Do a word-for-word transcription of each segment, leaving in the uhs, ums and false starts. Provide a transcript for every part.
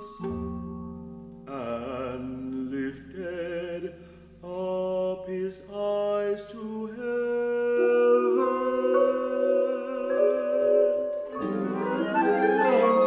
and lifted up his eyes to heaven and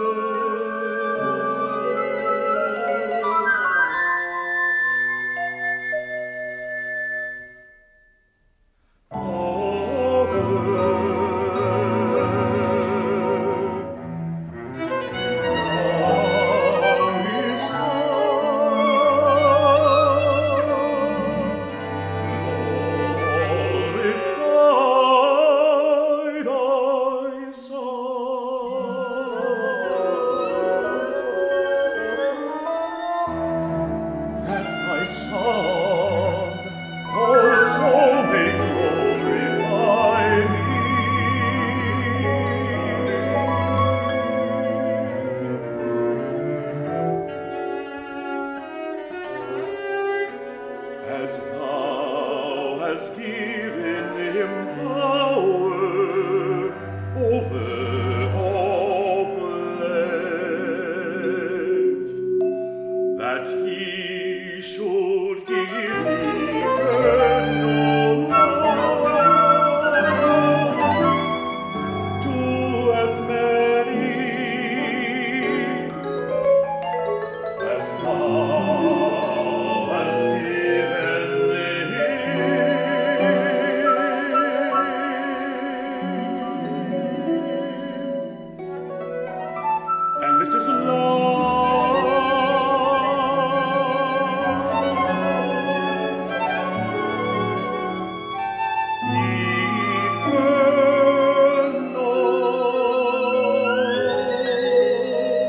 as thou hast given him power over all flesh, that he should give eternal life to as many as thou hast given him. And this is